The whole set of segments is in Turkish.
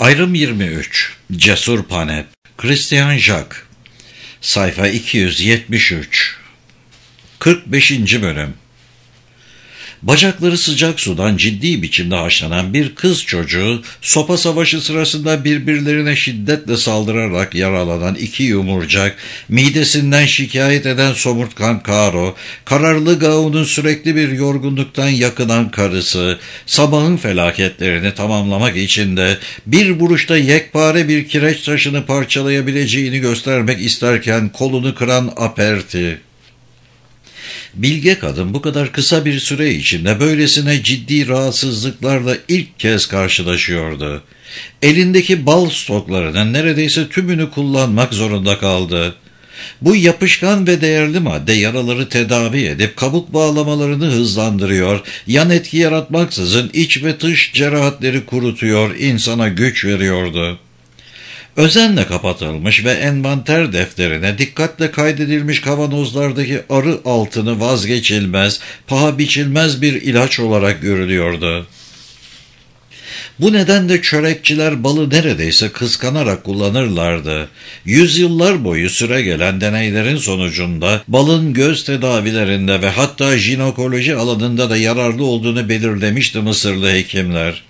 Ayrım 23. Cesur Panep. Christian Jacques. Sayfa 273. 45. Bölüm. Bacakları sıcak sudan ciddi biçimde haşlanan bir kız çocuğu, sopa savaşı sırasında birbirlerine şiddetle saldırarak yaralanan iki yumurcak, midesinden şikayet eden somurtkan Karo, kararlı Gao'nun sürekli bir yorgunluktan yakınan karısı, sabahın felaketlerini tamamlamak için de bir vuruşta yekpare bir kireç taşını parçalayabileceğini göstermek isterken kolunu kıran Aperti. Bilge kadın bu kadar kısa bir süre içinde böylesine ciddi rahatsızlıklarla ilk kez karşılaşıyordu. Elindeki bal stoklarının neredeyse tümünü kullanmak zorunda kaldı. Bu yapışkan ve değerli madde yaraları tedavi edip kabuk bağlamalarını hızlandırıyor, yan etki yaratmaksızın iç ve dış cerahatleri kurutuyor, insana güç veriyordu. Özenle kapatılmış ve envanter defterine dikkatle kaydedilmiş kavanozlardaki arı altını vazgeçilmez, paha biçilmez bir ilaç olarak görülüyordu. Bu nedenle çörekçiler balı neredeyse kıskanarak kullanırlardı. Yüzyıllar boyu süregelen deneylerin sonucunda balın göz tedavilerinde ve hatta jinekoloji alanında da yararlı olduğunu belirlemişti Mısırlı hekimler.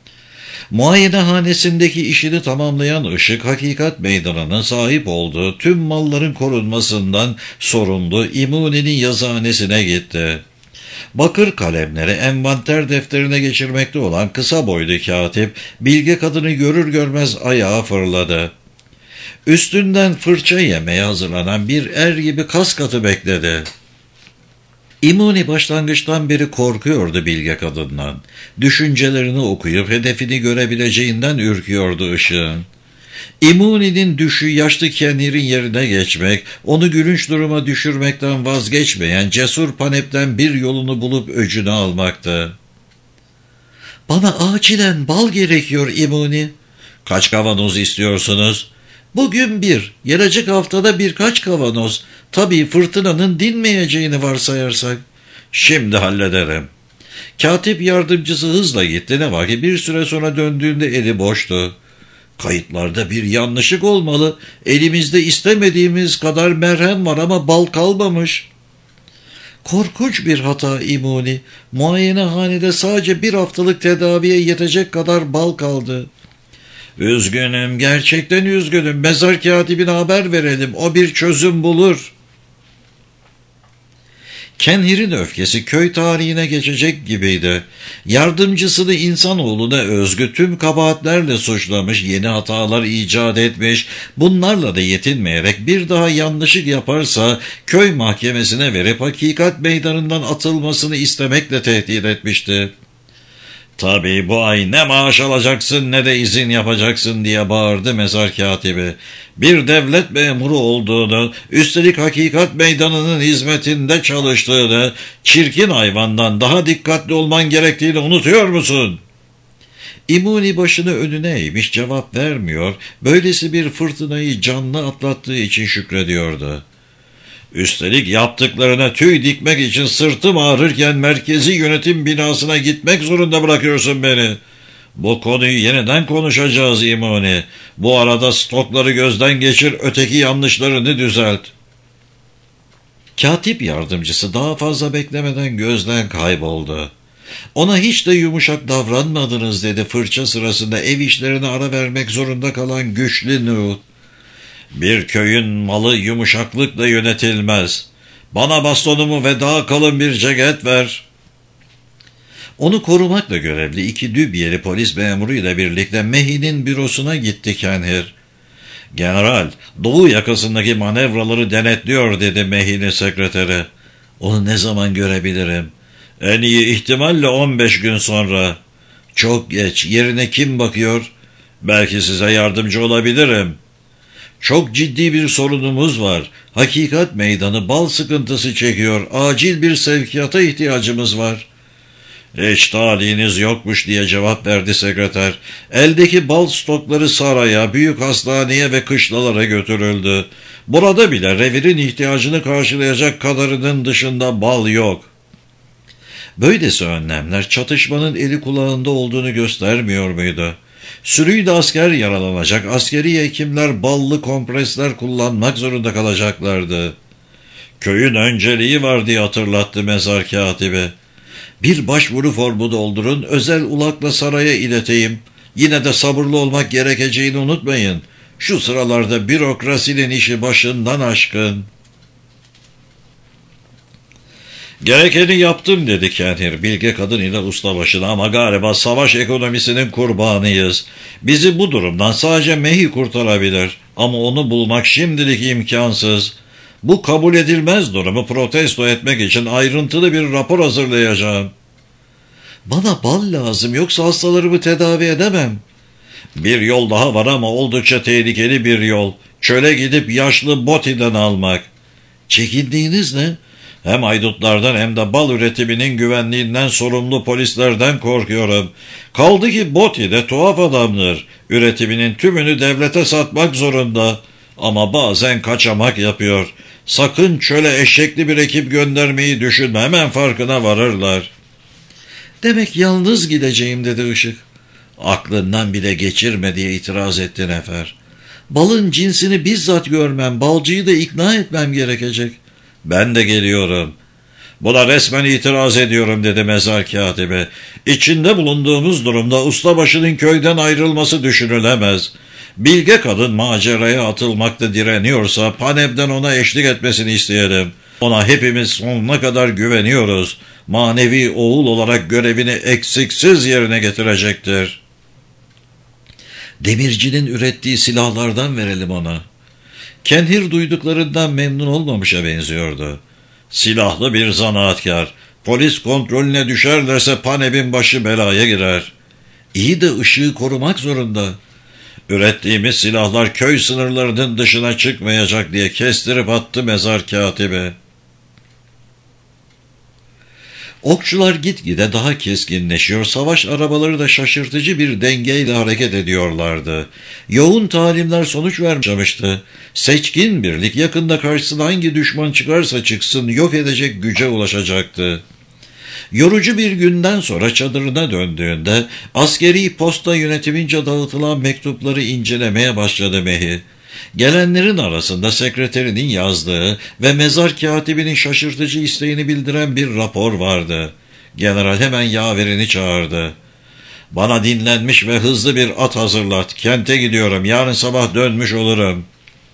Muayenehanesindeki işini tamamlayan ışık, hakikat meydanının sahip olduğu tüm malların korunmasından sorumlu İmuni'nin yazıhanesine gitti. Bakır kalemleri envanter defterine geçirmekte olan kısa boylu katip, bilge kadını görür görmez ayağa fırladı. Üstünden fırça yemeye hazırlanan bir er gibi kas katı bekledi. İmuni başlangıçtan beri korkuyordu bilge kadından. Düşüncelerini okuyup hedefini görebileceğinden ürküyordu ışığın. İmuni'nin düşü yaşlı Kenhir'in yerine geçmek, onu gülünç duruma düşürmekten vazgeçmeyen cesur Panep'ten bir yolunu bulup öcünü almaktı. "Bana acilen bal gerekiyor İmuni." "Kaç kavanoz istiyorsunuz?" "Bugün bir, gelecek haftada birkaç kavanoz. Tabii fırtınanın dinmeyeceğini varsayarsak." "Şimdi hallederim." Katip yardımcısı hızla gitti, ne var ki bir süre sonra döndüğünde eli boştu. "Kayıtlarda bir yanlışlık olmalı. Elimizde istemediğimiz kadar merhem var ama bal kalmamış." "Korkunç bir hata İmuni. Muayenehanede sadece bir haftalık tedaviye yetecek kadar bal kaldı." "Üzgünüm, gerçekten üzgünüm. Mezar katibine haber verelim. O bir çözüm bulur." Kenhir'in öfkesi köy tarihine geçecek gibiydi. Yardımcısını insanoğluna özgü tüm kabahatlerle suçlamış, yeni hatalar icat etmiş, bunlarla da yetinmeyerek bir daha yanlışlık yaparsa köy mahkemesine verip hakikat meydanından atılmasını istemekle tehdit etmişti. "Tabii bu ay ne maaş alacaksın ne de izin yapacaksın," diye bağırdı mezar katibi. Bir devlet memuru olduğunu, üstelik hakikat meydanının hizmetinde çalıştığını, çirkin hayvandan daha dikkatli olman gerektiğini unutuyor musun? İmuni başını önüne eğmiş, cevap vermiyor, böylesi bir fırtınayı canlı atlattığı için şükrediyordu. "Üstelik yaptıklarına tüy dikmek için sırtım ağrırken merkezi yönetim binasına gitmek zorunda bırakıyorsun beni. Bu konuyu yeniden konuşacağız İmuni. Bu arada stokları gözden geçir, öteki yanlışlarını düzelt." Katip yardımcısı daha fazla beklemeden gözden kayboldu. "Ona hiç de yumuşak davranmadınız," dedi fırça sırasında ev işlerine ara vermek zorunda kalan güçlü Nuh. "Bir köyün malı yumuşaklıkla yönetilmez. Bana bastonumu ve daha kalın bir ceket ver." Onu korumakla görevli iki dübyeli polis memuruyla birlikte Mehi'nin bürosuna gitti Kenhir. "General, doğu yakasındaki manevraları denetliyor," dedi Mehi'nin sekreteri. "Onu ne zaman görebilirim?" "En iyi ihtimalle 15 gün sonra." "Çok geç. Yerine kim bakıyor?" "Belki size yardımcı olabilirim." "Çok ciddi bir sorunumuz var. Hakikat meydanı bal sıkıntısı çekiyor. Acil bir sevkiyata ihtiyacımız var." "Hiç talihiniz yokmuş," diye cevap verdi sekreter. "Eldeki bal stokları saraya, büyük hastaneye ve kışlalara götürüldü. Burada bile revirin ihtiyacını karşılayacak kadarının dışında bal yok." Böylesi önlemler çatışmanın eli kulağında olduğunu göstermiyor muydu? Sürüyü de asker yaralanacak, askeri hekimler ballı kompresler kullanmak zorunda kalacaklardı. Köyün önceliği var diye hatırlattı mezar katibi. Bir başvuru formu doldurun, özel ulakla saraya ileteyim. Yine de sabırlı olmak gerekeceğini unutmayın. Şu sıralarda bürokrasinin işi başından aşkın. Gerekeni yaptım dedi Kenhir bilge kadın ile ustabaşına, ama galiba savaş ekonomisinin kurbanıyız. Bizi bu durumdan sadece Mehi kurtarabilir, ama onu bulmak şimdilik imkansız. Bu kabul edilmez durumu protesto etmek için ayrıntılı bir rapor hazırlayacağım. Bana bal lazım, yoksa hastalarımı tedavi edemem. Bir yol daha var, ama oldukça tehlikeli bir yol. Çöle gidip yaşlı Boti'den almak. Çekindiğiniz ne? Hem haydutlardan hem de bal üretiminin güvenliğinden sorumlu polislerden korkuyorum. Kaldı ki Boti de tuhaf adamdır. Üretiminin tümünü devlete satmak zorunda. Ama bazen kaçamak yapıyor. Sakın çöle eşekli bir ekip göndermeyi düşünme, hemen farkına varırlar. Demek yalnız gideceğim dedi Işık. Aklından bile geçirme diye itiraz etti Nefer. Balın cinsini bizzat görmem, balcıyı da ikna etmem gerekecek. Ben de geliyorum. Buna resmen itiraz ediyorum dedi mezar katibi. İçinde bulunduğumuz durumda ustabaşının köyden ayrılması düşünülemez. Bilge kadın maceraya atılmakta direniyorsa Panev'den ona eşlik etmesini isteyelim. Ona hepimiz sonuna kadar güveniyoruz. Manevi oğul olarak görevini eksiksiz yerine getirecektir. Demircinin ürettiği silahlardan verelim ona. Kenhir duyduklarından memnun olmamışa benziyordu. Silahlı bir zanaatkar. Polis kontrolüne düşerlerse Panev'in başı belaya girer. İyi de ışığı korumak zorunda. Ürettiğimiz silahlar köy sınırlarının dışına çıkmayacak diye kestirip attı mezar katibi. Okçular gitgide daha keskinleşiyor, savaş arabaları da şaşırtıcı bir dengeyle hareket ediyorlardı. Yoğun talimler sonuç vermişti. Seçkin birlik yakında karşısına hangi düşman çıkarsa çıksın yok edecek güce ulaşacaktı. Yorucu bir günden sonra çadırına döndüğünde askeri posta yönetimince dağıtılan mektupları incelemeye başladı Mehi. Gelenlerin arasında sekreterinin yazdığı ve mezar katibinin şaşırtıcı isteğini bildiren bir rapor vardı. General hemen yaverini çağırdı. Bana dinlenmiş ve hızlı bir at hazırlat. Kente gidiyorum. Yarın sabah dönmüş olurum.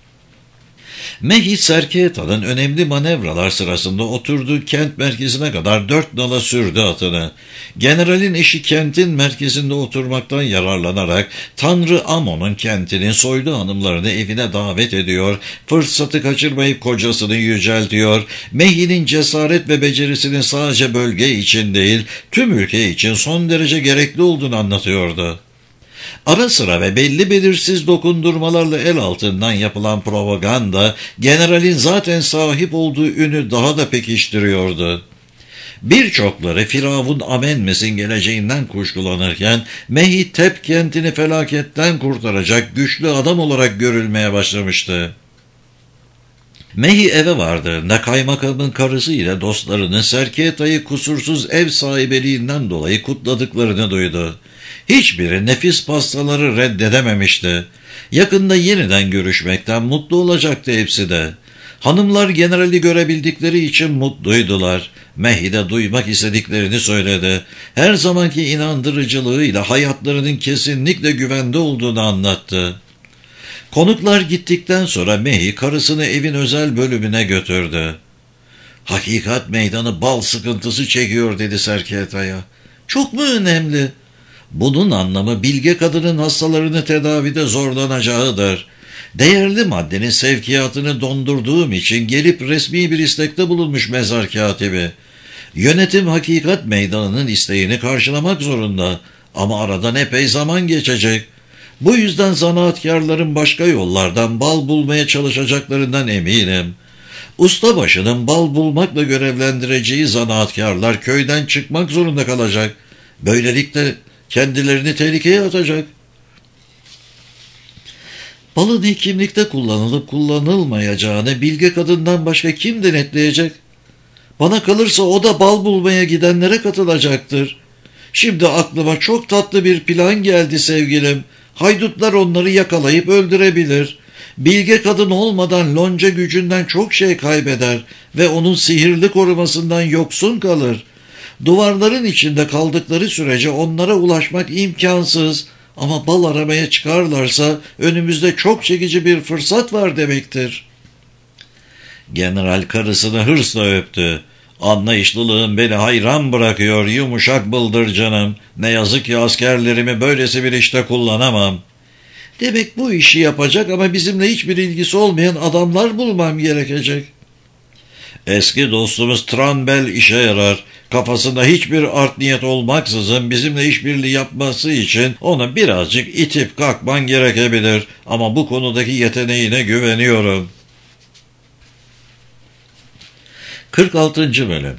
Mehi Serketa'nın önemli manevralar sırasında oturduğu kent merkezine kadar 4 nala sürdü atını. Generalin eşi kentin merkezinde oturmaktan yararlanarak Tanrı Amon'un kentinin soylu hanımlarını evine davet ediyor, fırsatı kaçırmayıp kocasını yüceltiyor, Mehi'nin cesaret ve becerisinin sadece bölge için değil, tüm ülke için son derece gerekli olduğunu anlatıyordu. Ara sıra ve belli belirsiz dokundurmalarla el altından yapılan propaganda, generalin zaten sahip olduğu ünü daha da pekiştiriyordu. Birçokları Firavun Amenmes'in geleceğinden kuşkulanırken, Mehi Tep kentini felaketten kurtaracak güçlü adam olarak görülmeye başlamıştı. Mehi eve vardığında kaymakamın karısı ile dostlarının Serketa'yı kusursuz ev sahibeliğinden dolayı kutladıklarını duydu. Hiçbiri nefis pastaları reddedememişti. Yakında yeniden görüşmekten mutlu olacaktı hepsi de. Hanımlar generali görebildikleri için mutluydular. Mehi de duymak istediklerini söyledi. Her zamanki inandırıcılığıyla hayatlarının kesinlikle güvende olduğunu anlattı. Konuklar gittikten sonra Mehi karısını evin özel bölümüne götürdü. Hakikat meydanı bal sıkıntısı çekiyor dedi Serketa'ya. Çok mu önemli? Bunun anlamı bilge kadının hastalarını tedavide zorlanacağıdır. Değerli maddenin sevkiyatını dondurduğum için gelip resmi bir istekte bulunmuş mezar katibi. Yönetim hakikat meydanının isteğini karşılamak zorunda ama aradan epey zaman geçecek. Bu yüzden zanaatkarların başka yollardan bal bulmaya çalışacaklarından eminim. Ustabaşının bal bulmakla görevlendireceği zanaatkarlar köyden çıkmak zorunda kalacak. Böylelikle kendilerini tehlikeye atacak. Balın hekimlikte kullanılıp kullanılmayacağını bilge kadından başka kim denetleyecek? Bana kalırsa o da bal bulmaya gidenlere katılacaktır. Şimdi aklıma çok tatlı bir plan geldi sevgilim. Haydutlar onları yakalayıp öldürebilir. Bilge kadın olmadan lonca gücünden çok şey kaybeder ve onun sihirli korumasından yoksun kalır. Duvarların içinde kaldıkları sürece onlara ulaşmak imkansız. Ama bal aramaya çıkarlarsa önümüzde çok çekici bir fırsat var demektir. General karısını hırsla öptü. Anlayışlılığın beni hayran bırakıyor yumuşak bıldırcanım. Ne yazık ki askerlerimi böylesi bir işte kullanamam. Demek bu işi yapacak ama bizimle hiçbir ilgisi olmayan adamlar bulmam gerekecek. Eski dostumuz Tranbel işe yarar. Kafasında hiçbir art niyet olmaksızın bizimle işbirliği yapması için onu birazcık itip kalkman gerekebilir. Ama bu konudaki yeteneğine güveniyorum. 46. Bölüm.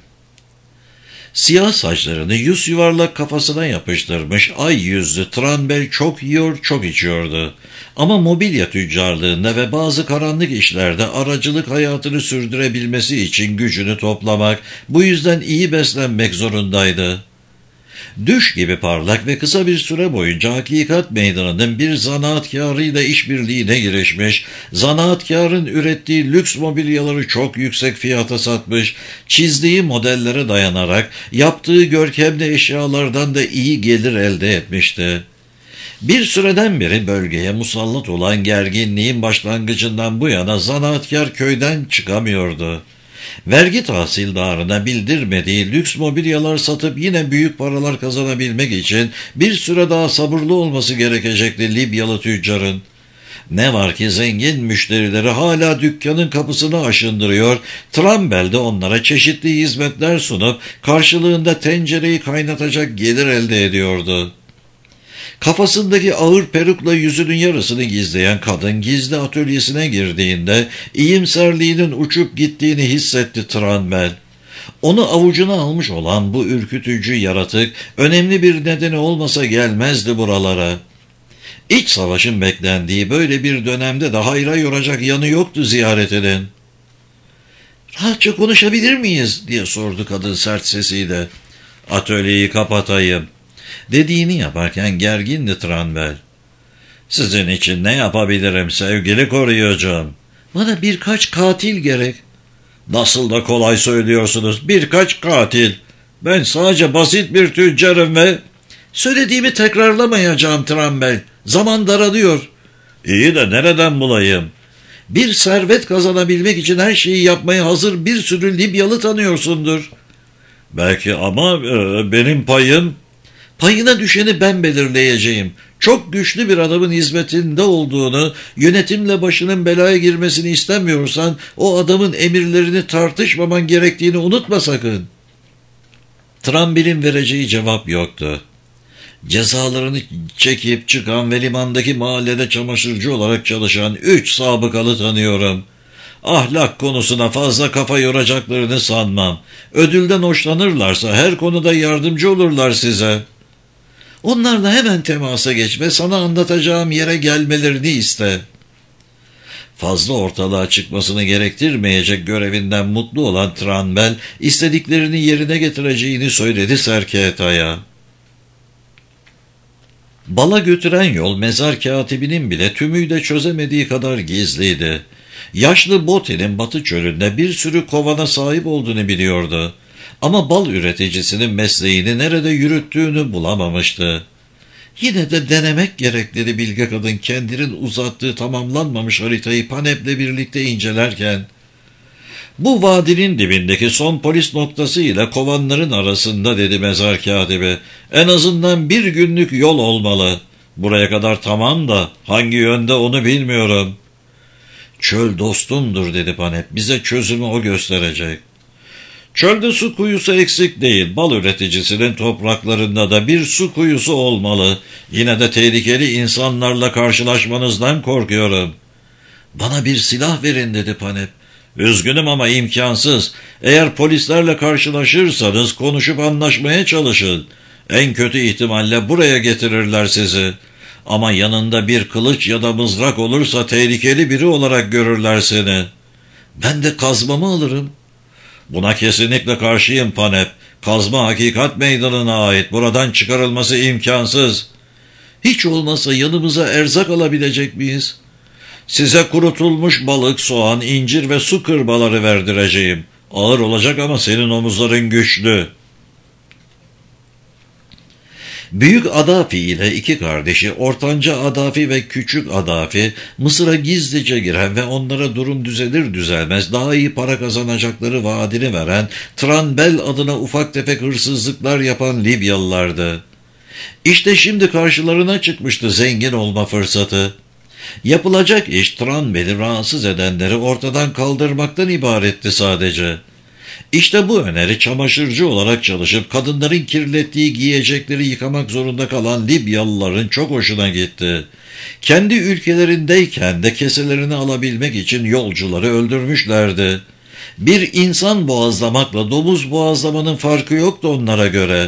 Siyah saçlarını yüz yuvarlak kafasına yapıştırmış ay yüzlü Tranbel çok yiyor çok içiyordu. Ama mobilya tüccarlığında ve bazı karanlık işlerde aracılık hayatını sürdürebilmesi için gücünü toplamak, bu yüzden iyi beslenmek zorundaydı. Düş gibi parlak ve kısa bir süre boyunca Hakikat Meydanı'nın bir zanaatkârıyla işbirliğine girişmiş, zanaatkârın ürettiği lüks mobilyaları çok yüksek fiyata satmış, çizdiği modellere dayanarak yaptığı görkemli eşyalardan da iyi gelir elde etmişti. Bir süreden beri bölgeye musallat olan gerginliğin başlangıcından bu yana zanaatkâr köyden çıkamıyordu. Vergi tahsildarına bildirmediği lüks mobilyalar satıp yine büyük paralar kazanabilmek için bir süre daha sabırlı olması gerekecekti Libyalı tüccarın. Ne var ki zengin müşterileri hala dükkanın kapısını aşındırıyor, Tranbel de onlara çeşitli hizmetler sunup karşılığında tencereyi kaynatacak gelir elde ediyordu. Kafasındaki ağır perukla yüzünün yarısını gizleyen kadın gizli atölyesine girdiğinde iyimserliğinin uçup gittiğini hissetti Tranbel. Onu avucuna almış olan bu ürkütücü yaratık önemli bir nedeni olmasa gelmezdi buralara. İç savaşın beklendiği böyle bir dönemde de hayra yoracak yanı yoktu ziyaretinin. "Rahatça konuşabilir miyiz?" diye sordu kadın sert sesiyle. "Atölyeyi kapatayım." Dediğini yaparken gergindi Tranbel. "Sizin için ne yapabilirim sevgili koruyucum?" "Bana birkaç katil gerek." "Nasıl da kolay söylüyorsunuz, birkaç katil. Ben sadece basit bir tüccarım ve..." "Söylediğimi tekrarlamayacağım Tranbel. Zaman daralıyor." "İyi de nereden bulayım?" "Bir servet kazanabilmek için her şeyi yapmaya hazır bir sürü Libyalı tanıyorsundur." "Belki ama benim payım..." "Payına düşeni ben belirleyeceğim. Çok güçlü bir adamın hizmetinde olduğunu, yönetimle başının belaya girmesini istemiyorsan o adamın emirlerini tartışmaman gerektiğini unutma sakın." Tranbel'in vereceği cevap yoktu. Cezalarını çekip çıkan ve limandaki mahallede çamaşırcı olarak çalışan 3 sabıkalı tanıyorum. Ahlak konusuna fazla kafa yoracaklarını sanmam. Ödülden hoşlanırlarsa her konuda yardımcı olurlar size. Onlarla hemen temasa geç ve sana anlatacağım yere gelmelerini iste." Fazla ortalığa çıkmasını gerektirmeyecek görevinden mutlu olan Tranbel, istediklerini yerine getireceğini söyledi Serketa'ya. Bala götüren yol mezar katibinin bile tümüyle çözemediği kadar gizliydi. Yaşlı Boti'nin Batı çölünde bir sürü kovana sahip olduğunu biliyordu. Ama bal üreticisinin mesleğini nerede yürüttüğünü bulamamıştı. Yine de denemek gerek dedi bilge kadın kendinin uzattığı tamamlanmamış haritayı Panep'le birlikte incelerken. "Bu vadinin dibindeki son polis noktası ile kovanların arasında," dedi mezar katibi. "En azından bir günlük yol olmalı. Buraya kadar tamam da hangi yönde onu bilmiyorum." "Çöl dostumdur," dedi Panep. "Bize çözümü o gösterecek." "Çölde su kuyusu eksik değil. Bal üreticisinin topraklarında da bir su kuyusu olmalı. Yine de tehlikeli insanlarla karşılaşmanızdan korkuyorum." "Bana bir silah verin," dedi Panep. "Üzgünüm ama imkansız. Eğer polislerle karşılaşırsanız konuşup anlaşmaya çalışın. En kötü ihtimalle buraya getirirler sizi. Ama yanında bir kılıç ya da mızrak olursa tehlikeli biri olarak görürler seni." "Ben de kazmamı alırım." "Buna kesinlikle karşıyım Panep. Kazma hakikat meydanına ait. Buradan çıkarılması imkansız. Hiç olmazsa yanımıza erzak alabilecek miyiz? Size kurutulmuş balık, soğan, incir ve su kırbaları verdireceğim. Ağır olacak ama senin omuzların güçlü. Büyük Adafi ile iki kardeşi, ortanca Adafi ve küçük Adafi, Mısır'a gizlice giren ve onlara durum düzelir düzelmez daha iyi para kazanacakları vaadini veren, Tranbel adına ufak tefek hırsızlıklar yapan Libyalılardı. İşte şimdi karşılarına çıkmıştı zengin olma fırsatı. Yapılacak iş Tranbel'i rahatsız edenleri ortadan kaldırmaktan ibaretti sadece. İşte bu öneri çamaşırcı olarak çalışıp kadınların kirlettiği giyecekleri yıkamak zorunda kalan Libyalıların çok hoşuna gitti. Kendi ülkelerindeyken de keselerini alabilmek için yolcuları öldürmüşlerdi. Bir insan boğazlamakla domuz boğazlamanın farkı yoktu onlara göre.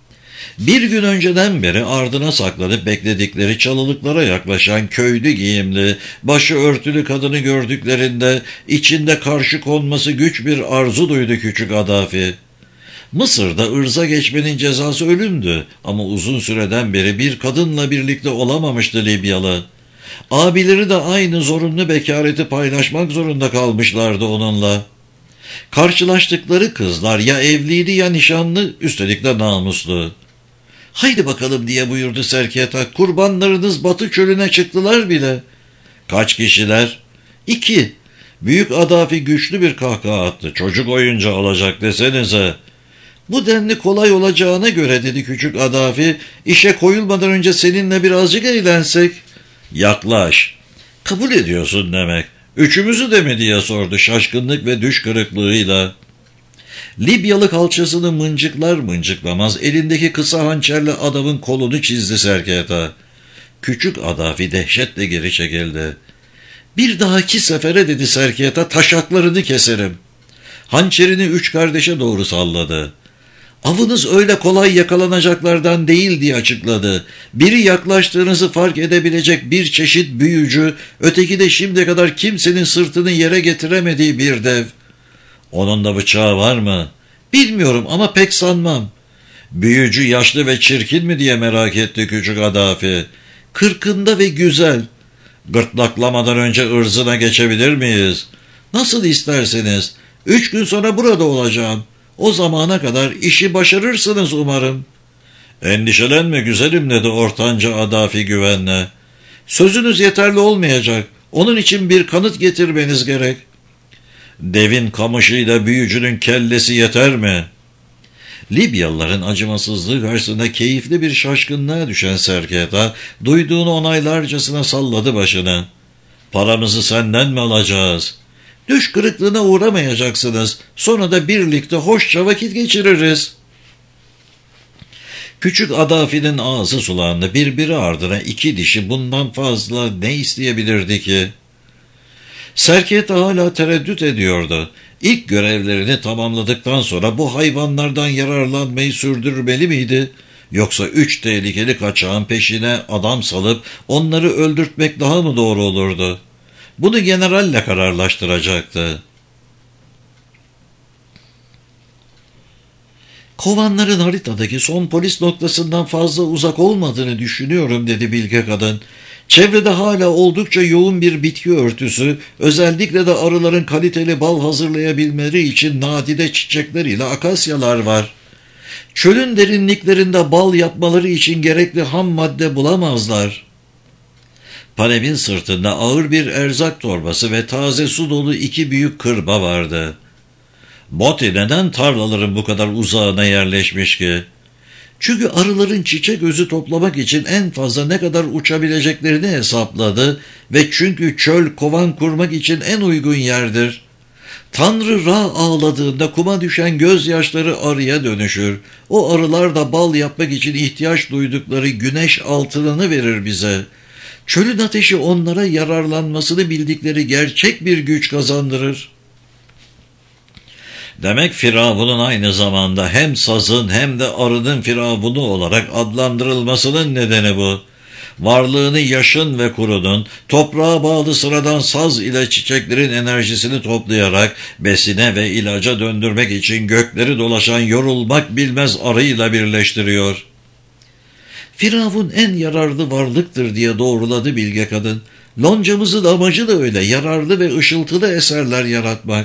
Bir gün önceden beri ardına saklanıp bekledikleri çalılıklara yaklaşan köylü giyimli, başı örtülü kadını gördüklerinde içinde karşı konması güç bir arzu duydu küçük Adafi. Mısır'da ırza geçmenin cezası ölümdü ama uzun süreden beri bir kadınla birlikte olamamıştı Libyalı. Abileri de aynı zorunlu bekareti paylaşmak zorunda kalmışlardı onunla. Karşılaştıkları kızlar ya evliydi ya nişanlı, üstelik de namuslu. "Haydi bakalım," diye buyurdu Serketa. "Kurbanlarınız Batı çölüne çıktılar bile." "Kaç kişiler?" "2. Büyük Adafi güçlü bir kahkaha attı. "Çocuk oyuncağı olacak desenize." "Bu denli kolay olacağına göre," dedi küçük Adafi, "işe koyulmadan önce seninle birazcık eğlensek." "Yaklaş." "Kabul ediyorsun demek. Üçümüzü de mi?" diye sordu şaşkınlık ve düş kırıklığıyla. Libyalı kalçasını mıncıklar mıncıklamaz elindeki kısa hançerle adamın kolunu çizdi Serketa. Küçük Adafi dehşetle geri çekildi. "Bir dahaki sefere," dedi Serketa, "taşaklarını keserim." Hançerini üç kardeşe doğru salladı. "Avınız öyle kolay yakalanacaklardan değil," diye açıkladı. "Biri yaklaştığınızı fark edebilecek bir çeşit büyücü, öteki de şimdiye kadar kimsenin sırtını yere getiremediği bir dev." "Onun da bıçağı var mı?" "Bilmiyorum ama pek sanmam." "Büyücü yaşlı ve çirkin mi?" diye merak etti küçük Adafi. "40'ında ve güzel." "Gırtlaklamadan önce ırzına geçebilir miyiz?" "Nasıl isterseniz. 3 gün sonra burada olacağım. O zamana kadar işi başarırsınız umarım." "Endişelenme güzelim," dedi ortanca Adafi güvenle. "Sözünüz yeterli olmayacak. Onun için bir kanıt getirmeniz gerek." "Devin kamışıyla büyücünün kellesi yeter mi?" Libyalıların acımasızlığı karşısında keyifli bir şaşkınlığa düşen Serketa, duyduğunu onaylarcasına salladı başını. "Paramızı senden mi alacağız?" "Düş kırıklığına uğramayacaksınız. Sonra da birlikte hoşça vakit geçiririz." Küçük Adafi'nin ağzı sulandı. Birbiri ardına 2 dişi bundan fazla ne isteyebilirdi ki? Serketa hala tereddüt ediyordu. İlk görevlerini tamamladıktan sonra bu hayvanlardan yararlanmayı sürdürmeli miydi? Yoksa 3 tehlikeli kaçağın peşine adam salıp onları öldürtmek daha mı doğru olurdu? Bunu generalle kararlaştıracaktı. "Kovanların haritadaki son polis noktasından fazla uzak olmadığını düşünüyorum," dedi bilge kadın. "Çevrede hala oldukça yoğun bir bitki örtüsü, özellikle de arıların kaliteli bal hazırlayabilmeleri için nadide çiçekler ile akasyalar var. Çölün derinliklerinde bal yapmaları için gerekli ham madde bulamazlar." Panem'in sırtında ağır bir erzak torbası ve taze su dolu 2 büyük kırba vardı. "Boti neden tarlaların bu kadar uzağına yerleşmiş ki?" "Çünkü arıların çiçek özü toplamak için en fazla ne kadar uçabileceklerini hesapladı ve çünkü çöl kovan kurmak için en uygun yerdir. Tanrı Ra ağladığında kuma düşen gözyaşları arıya dönüşür. O arılar da bal yapmak için ihtiyaç duydukları güneş altınını verir bize. Çölün ateşi onlara yararlanmasını bildikleri gerçek bir güç kazandırır." "Demek Firavun'un aynı zamanda hem sazın hem de arının Firavun'u olarak adlandırılmasının nedeni bu. Varlığını yaşın ve kurunun, toprağa bağlı sıradan saz ile çiçeklerin enerjisini toplayarak besine ve ilaca döndürmek için gökleri dolaşan yorulmak bilmez arıyla birleştiriyor. Firavun en yararlı varlıktır diye doğruladı bilge kadın. Loncamızın amacı da öyle, yararlı ve ışıltılı eserler yaratmak.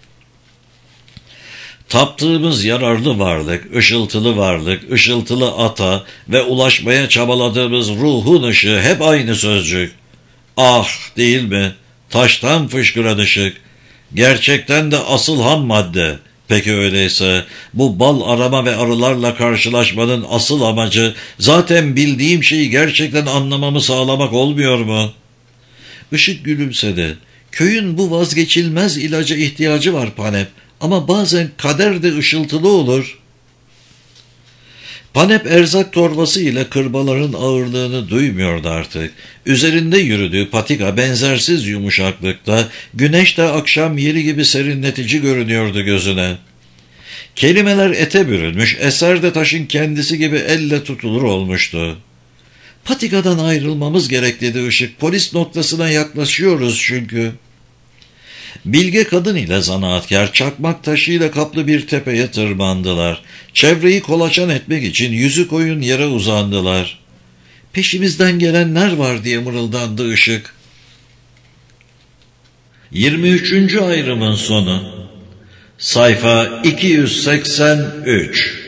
Taptığımız yararlı varlık, ışıltılı varlık, ışıltılı ata ve ulaşmaya çabaladığımız ruhun ışığı hep aynı sözcük. Ah, değil mi? Taştan fışkıran ışık. Gerçekten de asıl ham madde. Peki öyleyse bu bal arama ve arılarla karşılaşmanın asıl amacı zaten bildiğim şeyi gerçekten anlamamı sağlamak olmuyor mu? Işık gülümsedi. Köyün bu vazgeçilmez ilaca ihtiyacı var Panep. Ama bazen kader de ışıltılı olur. Panep erzak torbası ile kırbaların ağırlığını duymuyordu artık. Üzerinde yürüdüğü patika benzersiz yumuşaklıkta, güneş de akşam yeri gibi serinletici görünüyordu gözüne. Kelimeler ete bürünmüş, eser de taşın kendisi gibi elle tutulur olmuştu. Patikadan ayrılmamız gerek dedi ışık. Polis noktasına yaklaşıyoruz çünkü. Bilge kadın ile zanaatkar çakmak taşıyla kaplı bir tepeye tırmandılar. Çevreyi kolaçan etmek için yüzü koyun yere uzandılar. Peşimizden gelenler var diye mırıldandı ışık. 23. ayrımın sonu. Sayfa 283.